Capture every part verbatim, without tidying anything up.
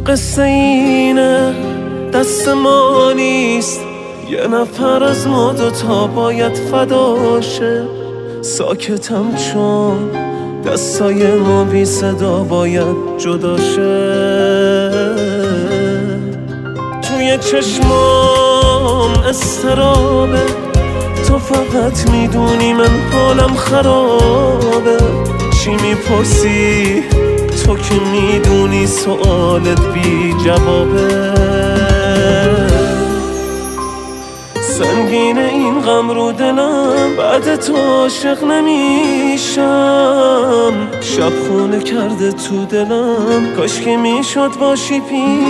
قصه اینه دست ما نیست، یه نفر از ما دوتا باید فداشه. ساکتم چون دستای ما بی صدا باید جداشه. توی چشمام استرابه، تو فقط میدونی من حالم خرابه. چی میپرسی تو که میدونی سوالت بی جوابه. سنگینه این غم رو دلم، بعد تو عاشق نمیشم. شب خونه کرده تو دلم، کاش که میشد باشی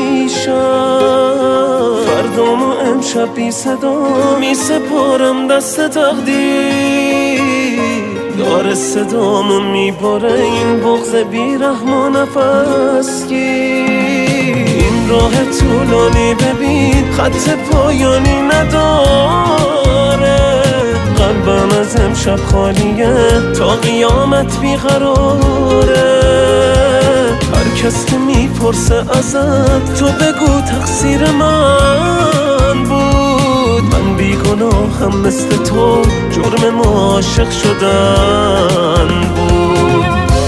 پیشم. فردامو امشب بی صدا می سپارم دست تقدیر. داره صدامو میبره این بغض بیرحم و نفس گیر. این راه طولانی ببین خط پایانی نداره. قلبم از امشب خالیه تا قیامت بیقراره. هر کس که میپرسه ازت تو بگو تقصیر من بود. من بیگناهم مثل تو، جرم ما عاشق شدن بود.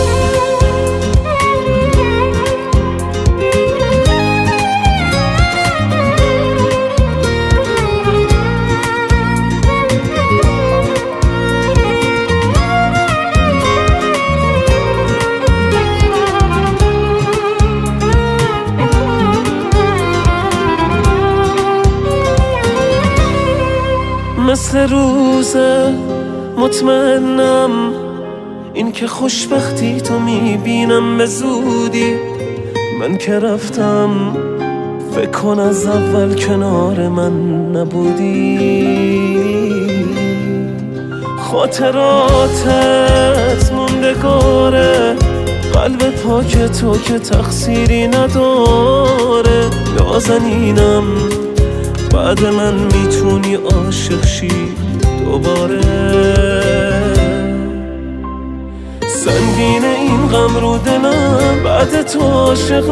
مثل روزه مطمئنم این که خوشبختی تو میبینم به زودی. من که رفتم فکر کن از اول کنار من نبودی. خاطراتت موندگاره، قلب پاک تو که تقصیری نداره. نازنینم بعد من میتونی عاشق شی دوباره. سنگینه این غم رو دلم، بعد تو عاشق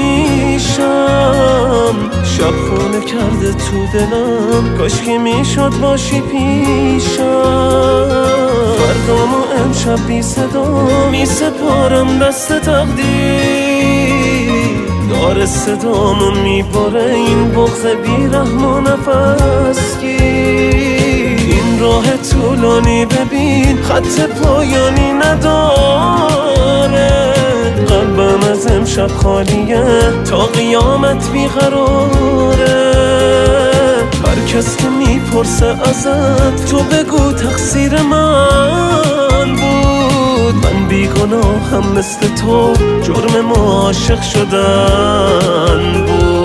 نمیشم. شب خونه کرده تو دلم، کاش که میشد باشی پیشم. فردامو امشب بی صدا می سپارم دست تقدیر. داره صدامو میبره این بغض بیرحم و نفس گیر. این راه طولانی ببین خط پایانی نداره. قلبم از امشب خالیه تا قیامت بیقراره. هر کس که میپرسه ازت تو بگو تقصیر من بود. من بیگناهم مثل تو، جرم ما عاشق شدن بود.